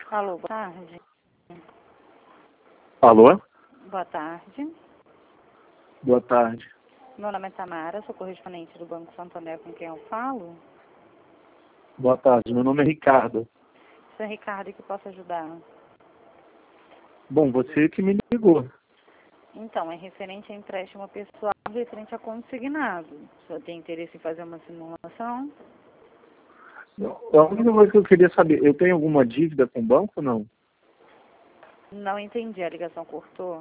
Alô, boa tarde. Alô? Boa tarde. Boa tarde. Meu nome é Tamara, sou correspondente do Banco Santander, com quem eu falo. Boa tarde. Meu nome é Ricardo. Sou Ricardo, que posso ajudar? Bom, você que me ligou. Então, é referente a empréstimo pessoal, referente a consignado. O senhor tem interesse em fazer uma simulação? A única coisa que eu queria saber, eu tenho alguma dívida com o banco ou não? Não entendi, a ligação cortou.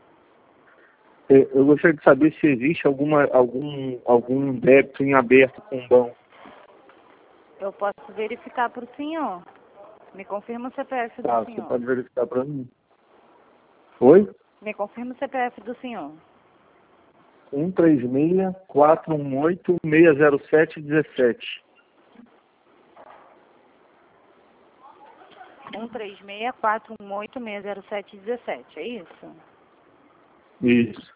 Eu gostaria de saber se existe algum débito em aberto com o banco. Eu posso verificar para o senhor. Me confirma o CPF Tá, do você senhor. pode verificar para mim. Oi? Me confirma o CPF do senhor. 136-418-607-17. 136-418-607-17, é isso? Isso.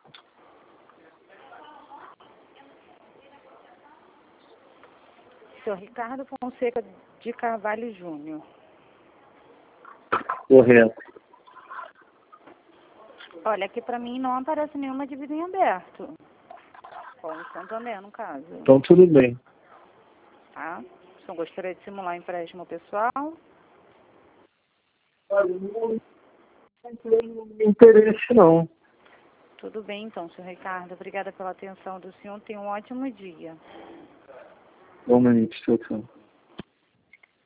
Senhor Ricardo Fonseca de Carvalho Júnior. Correto. Olha, aqui pra mim não aparece nenhuma dívida em aberto. Com o Santander, no caso. Então tudo bem. Tá? O senhor gostaria de simular empréstimo pessoal? Olha, não tenho interesse não. Tudo bem, então, senhor Ricardo. Obrigada pela atenção do senhor. Tenha um ótimo dia. Bom, tchau, tchau.